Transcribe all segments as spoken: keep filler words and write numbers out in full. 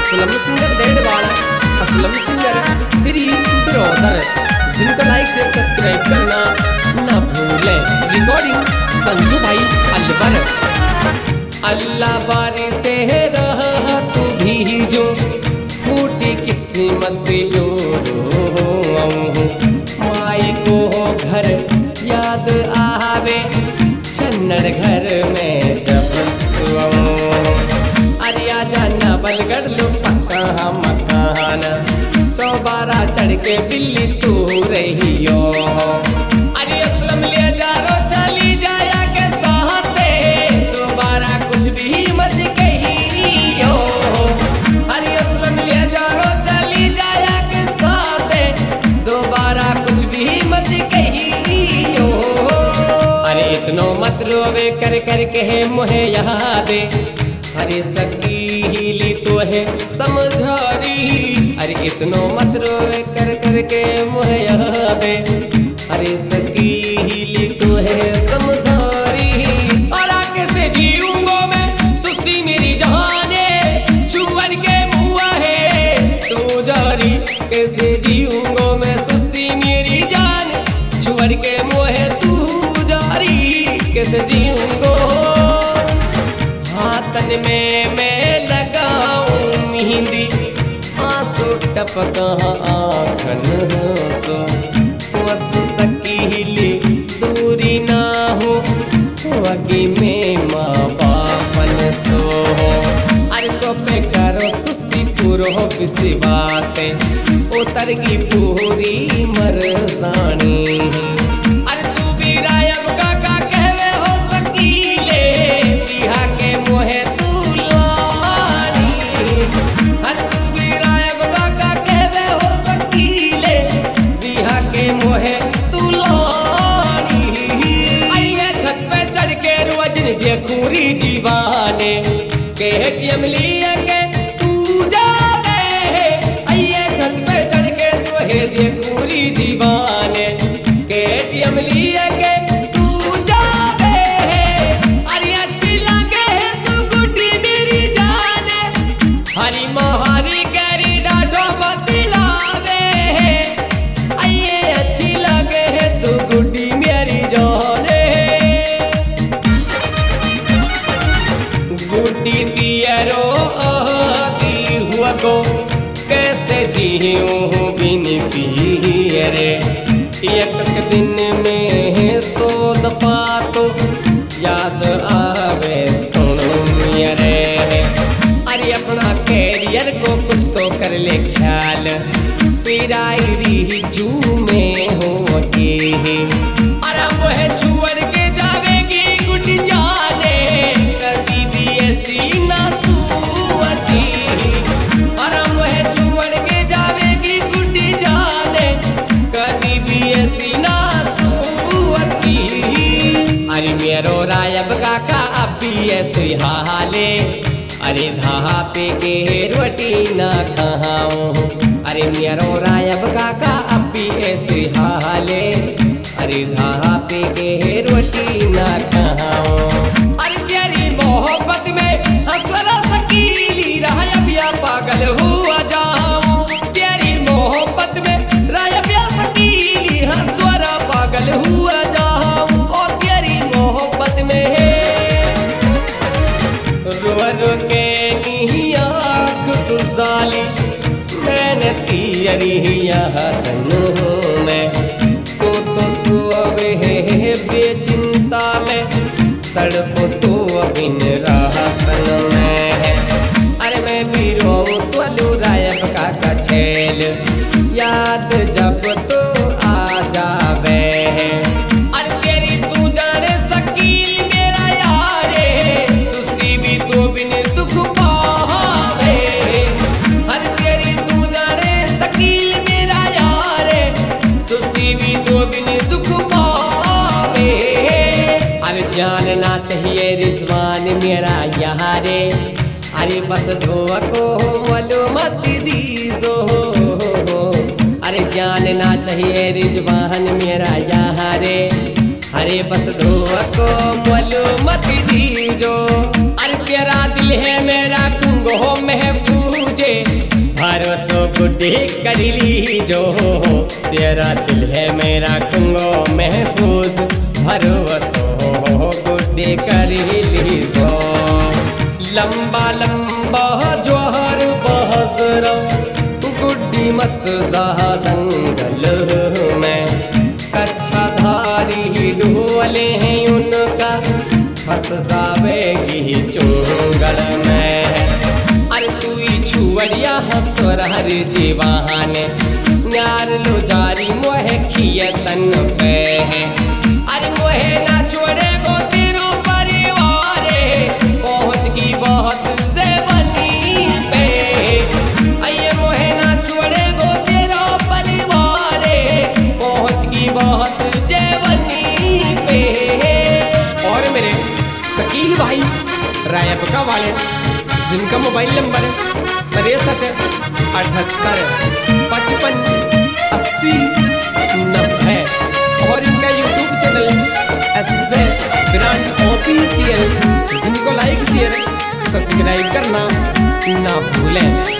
Aslam singer डेढ़ वाला Aslam singer three brother, जिनको लाइक शेयर सब्सक्राइब करना ना भूलें। रिकॉर्डिंग संजू भाई अलवर। अल्लाह बारी से रहा तू भी जो फूटी किस्मत लो माई को घर याद आवे चन्नड़ घर में जब अरिया जाना बलगढ़ लो पक्का मकान चौबारा चढ़ के बिल्ली तू रहियो अरे असलम ले जा रो चली जाया के साथे दोबारा कुछ भी मत कहियो अरे असलम ले जा रो चली जाया के साथे दोबारा कुछ भी मत कहियो अरे इतनो मत रोवे कर कर के मुहे यादे अरे सकी हीली तो है समझारी अरे इतनो मत रोवे कर कर के मुहे यादे अरे सकी हीली तो है समझारी और आगे से जीऊंगो मैं सुसी मेरी जहाने चुवन के मुआ है तू जारी कैसे जीऊंगो मैं सुसी मेरी जान चुवन के मुआ है तू जारी कैसे जीऊंगो हाथन में मैं लगाऊं मेहंदी आंसू टपका आँखन सो वसु सकीली दूरी ना हो वगी में माँ बापन सो अरे को पे करो सुसी पूरो विश्वास उतर की पूरी मरसानी अरे तू भी रायब काका कहवे हो सकीले बिहा के मोहे तू लानी अरे तू भी रायब काका कहवे हो सकीले बिहा के मोहे तू लानी आइए छत पे चढ़ के रोज देखूरी जीवाने कह के अमलिया के तू जावे आइए छत पे चढ़ के तोहे देखूरी जीवाने कह के अमलिया के तू जावे अरे अच्छी लगे है तू गुड्डी मेरी जाने हरी मोहारी करी डाढ़ो बतलावे आइए अच्छी लगे है तू गुड्डी मेरी जाने गुड्डी दियरो आती हुआ को कैसे जीऊं बिनती रे एक दिन में सौ दफा तो याद आवे सुनो मेरे अरे अपना कैरियर को कुछ तो कर ले ख्याल पिराई री जू में हो के अरे वह छुअर के जावेगी गुड जाने कभी भी ऐसी ना सुअची अरे वह छुअर के जावेगी गुड जाने कभी भी ऐसी ना सुअची अरे मेरो रायब काका अभी ऐसे हाले अरे धा पे के रोटी ना खाऊं अरे मेरो रायब काका अभी ऐसे हाले अरे धा पे के रोटी ना खाऊं अरे तेरी मोहब्बत में हंसला सकीली रायब या पागल हुआ जाऊं तेरी मोहब्बत में रायब या सकीली हंसरा पागल हुआ जाऊं और तेरी मोहब्बत में रो रो के नी आँख सुसाली मैंने तियरिया तन हूँ मैं तो तो सुअवे है बेचिंता में तड़प तो अबिन राहतन में है अरे मैं भी रोऊं तो रायब काका छेल याद जब तो आ जावे है अरे तेरी तू जाने सकी मेरा यारे सुसी भी तो बिन दुख पावे अरे तेरी तू जाने सकी मेरा यारे सुसी भी तो बिन दुख पावे अरे जानना चाहिए रिजवान मेरा यारे अरे बस धोआ को मलो मत दीजो अरे जानना चाहिए रिजवान मेरा यारे अरे बस धोआ को मलो मत दीजो अरे प्यारा दिल है मेरा कुंगो महफूजे भरोसो गुड्डी कर ली जो, तेरा दिल है मेरा रखूंगा महफूज, भरोसो गुड्डी कर ली सो। लंबा लंबा जोहर बहसरा गुड्डी मत जा जंगल में, कच्छा धारी डोले हैं उनका फंस जावेगी चुंगल में। अरे तू छुवरिया हसर हर जीवान यार लो जारी मोहे खिए तन पे है। अरे मोहे ना छोड़े गो तेरो परिवार, पहुँच की बहुत जेबनी पे। अये मोहे ना छोड़े गो तेरो परिवार, पहुँच की बहुत जेबनी पे। और मेरे शकील भाई रायबका वाले जिनका मोबाइल नंबर तिरसठ अठहत्तर पचपन अस्सी नब्बे और इनका YouTube channel S J grand official, जिनको लाइक शेयर सब्सक्राइब करना ना भूलें।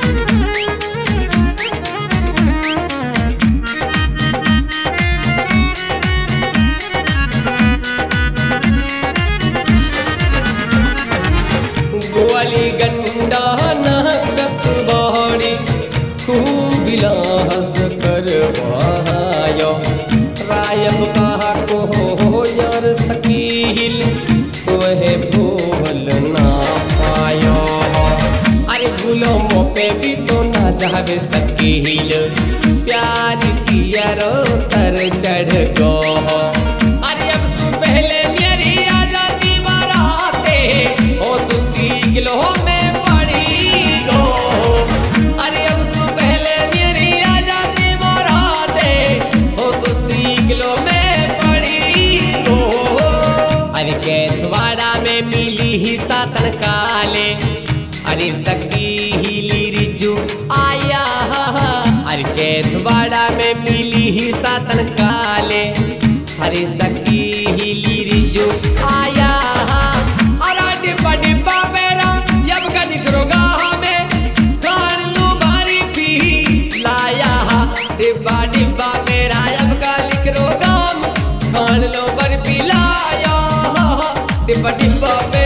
गोवाली गंडा न कसबाड़ी खूब बिलास कर पायो, रायब कहा को हो यार शकील तोहे भूल ना पायो। अरे गुलामों पे भी तो ना जावे शकील, प्यार किया रो सर चढ़ गो। अरे अब सु पहले मेरी आजादी बाराते ओ सुसी किलो में पड़ी गो। अरे अब सु पहले मेरी आजादी बाराते ओ सुसी किलो में पड़ी गो। अरे कैथवाड़ा में मिली ही सातन काले, अरे शकीली रिजू आया। अरे कैथवाड़ा में मिली ही सातन काले, अरे शकीली रिजू आया। अरे डिब्बा डिब्बा बेरा जब का निकरोगा हमें कान लो भारी पी लाया। डिब्बा डिब्बा बेरा जब का निकरोगा कान लो भर पी लाया। डिब्बा डिब्बा पे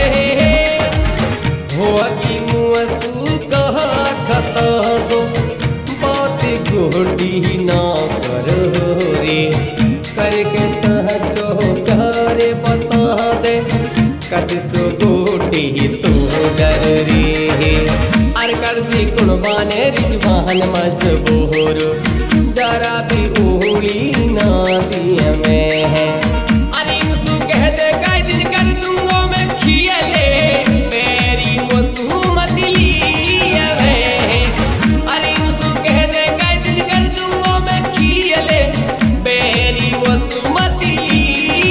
हो की मुसू कहा खताजो, बात गोडी ना करो रे, करके सहजो करे बता दे कसिसो गोडी तू डर रे। अर कर दी कुर्बाने रिजवान मजबूर, जरा भी ओली ना दिया में है। अरे मुसू कह दे कई दिन कर दूंगा मैं खियले मेरी मुसू मतली है। अरे मुसू कह दे कई दिन कर दूंगा मैं खियले मेरी मुसू मतली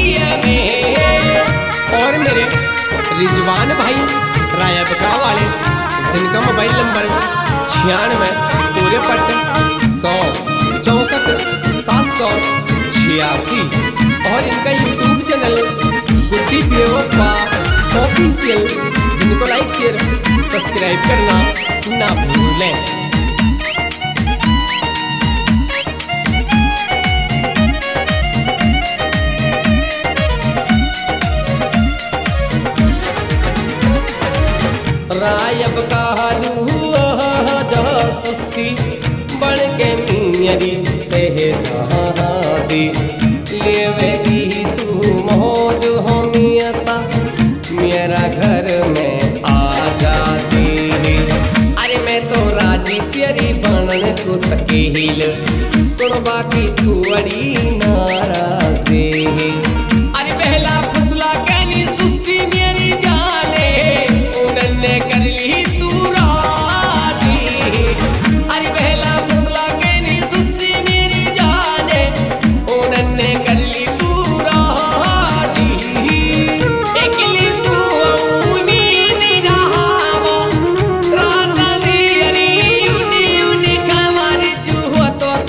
है। और मेरे रिजवान भाई रायबका वाले जिनका मोबाइल नंबर छियानवे पूरे पट सौ चौंसठ सात सौ छियासी और इनका यूट्यूब चैनल गुड्डी बेवफा ऑफिशियल, जिनको लाइक शेयर सब्सक्राइब करना ना भूलें। रायब कालू जासूसी बन के मेरी शहजादी, लेवेगी तू मौज हमेशा मेरा घर में आ जाती। अरे मैं तो राजी तेरी बनने को शकील, तुम बाकी तू अड़ी नाराजी। अरे पहला फुसला कहनी सुस्सी मेरी जाने उन्होंने कर ली तू राजी। अरे पहला फुसला कहनी सुस्सी मेरी जाने उन्होंने कर ली तू राजी। एकली सुनी निरावा रात दी अरी उड़ी उड़ी खमारी चूहो तो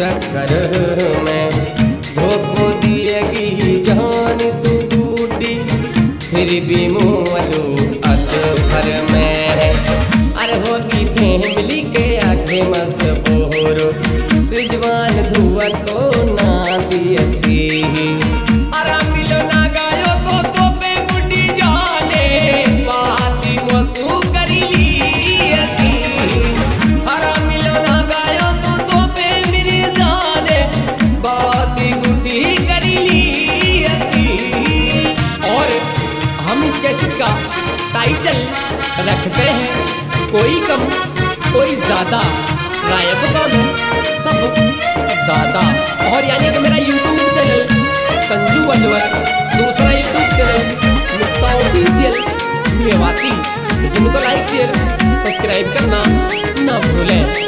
चक्कर में धोखो दिएगी जान तू बूटी, फिर भी मोलू अत भर में। अरे होगी फैमिली के आगे मसबूर, रिजवान धुआ को ना दियती। अरे मिलो ना गायो को तो पे गुड्डी जाले, बाती मसू करी लियती। अरे मिलो ना गायो तो तो पे मेरी जाने, बाती गुड्डी करी लियती। और हम इस कैसेट का टाइटल रखते हैं कोई कम कोई ज्यादा, गायब कौन सब दादा। और यानी कि मेरा यूट्यूब चैनल संजू अलवर, दूसरा YouTube channel Missa official Mewati, जिनको लाइक शेयर सब्सक्राइब करना ना भूलें।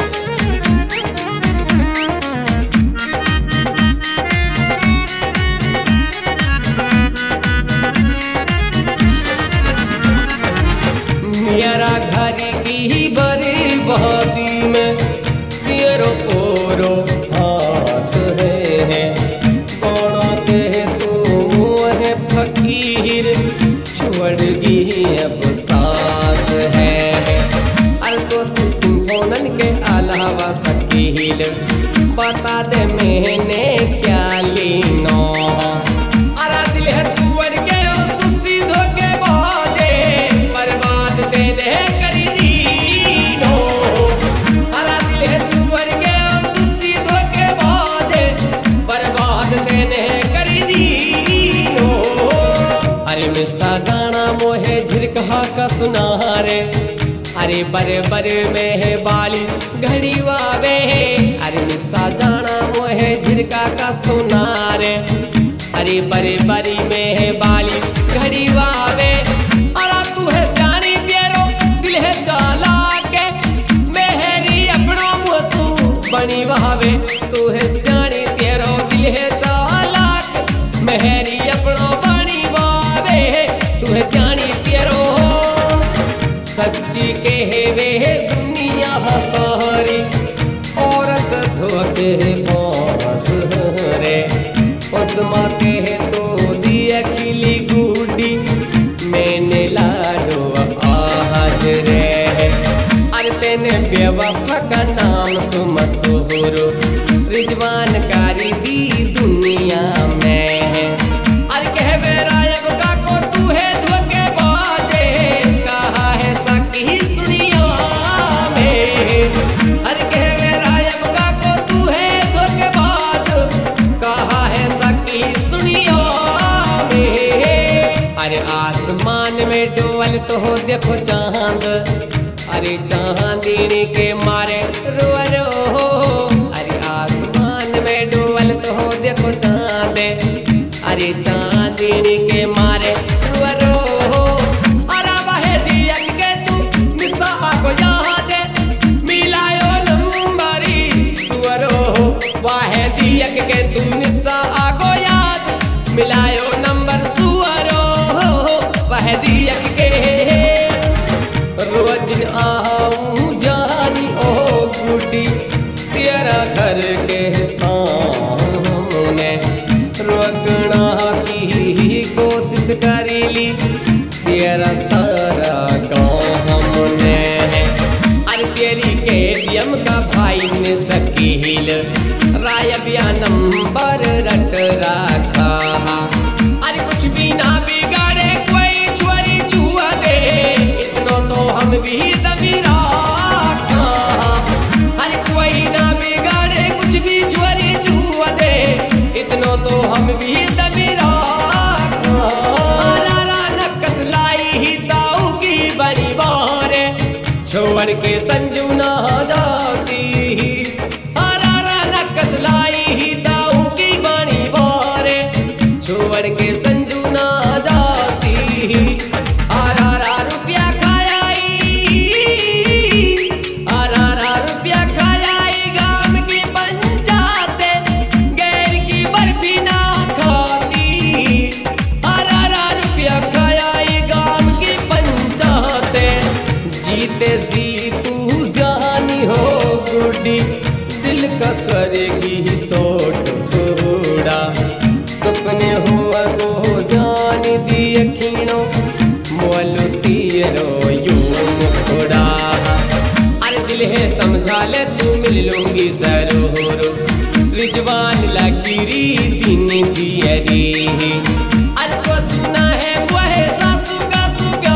मेरा घर की बर्बादी में तेरो पोरो हाथ है, बड़ा के तू है फकीर छोड़ गई अब साथ है। अल्को सिम्फोनन के अलावा सकील बता दे मैंने क्या लेना। अरे दिल है तू अड़ गया सुसी धोखे बाजे, बर्बाद तेने करी दीनो। अरे दिल है तू अड़ गया सुसी धोखे बाजे, बर्बाद तेने करी दीनो। अरे मिसा जाना मोहे झिरकहा का सुनारे, अरे बर बर में है बाली घड़ी वावे। अरे मिसा जाना मोहे झिरका का सुनारे, अरे बरे बरी में है बाली घड़ी वावे। अरा तू है जानी तेरो दिल है चाला के, मेहरी अपना मुसू बनी वावे। तू है जानी तेरो दिल है चाला के, मेहरी अपना बनी वावे। तू है जानी तेरो सच्ची के वे दुनिया सारी, औरत धोखे पास रे। उस माते तो दिया खिली गुडी, मैंने लाडो आज रे। अरे तेने बेवफा का नाम सुमसुर, रिजवान कारी दी दुनिया में। अरे कह बेरायब का को तू है धोखे बाजे, कहा है सकी सुनिया में। अरे कह बेरायब का को तू है धोखे बाज, कहा है सकी सुनिया में। अरे आसमान में डोल तो हो देखो चांद, अरे चांदनी के मारे रो रो। अरे आसमान में डोल तो हो देखो चांद, अरे चांदनी के मारे रो रो। अरे वह दिया के तू निशा को याद मिलायो नंबरी सुअरो। वह दिया के तू निशा को याद मिलायो नंबर सुअरो। वह दिया के रोज आऊं जानी ओ गुडी, तेरा घर के सामने रोकना की कोशिश करी ली, तेरा सारा गाँव हमने। अरे तेरी केटीएम का भाई ने सकील रायबिया नंबर रट रखा। अरे कुछ भी ना बिगाड़े कोई चोरी छुआ दे, इतना तो हम भी दमीरा खा। अरे कोई ना बिगाड़े कुछ भी चोरी छुआ दे, इतना तो हम भी दमीरा खा। अरारा नक्कस लाई ही ताऊ की बड़ी बारे, छोड़ के संजू ना जाती। अरारा नक्कस लाई ही ताऊ की बड़ी बारे, छोड़ के संजू ना जाती। अरारा रुपया खायाई, अरारा रुपया खायाई गाम की पंचायत, गैर की बर्फी ना खाती। अरारा रुपया खायाई गाम की पंचायत, जीते जी तू जानी हो गुड समझा ले तू मिल लूंगी सरोरो रिजवान लकीरी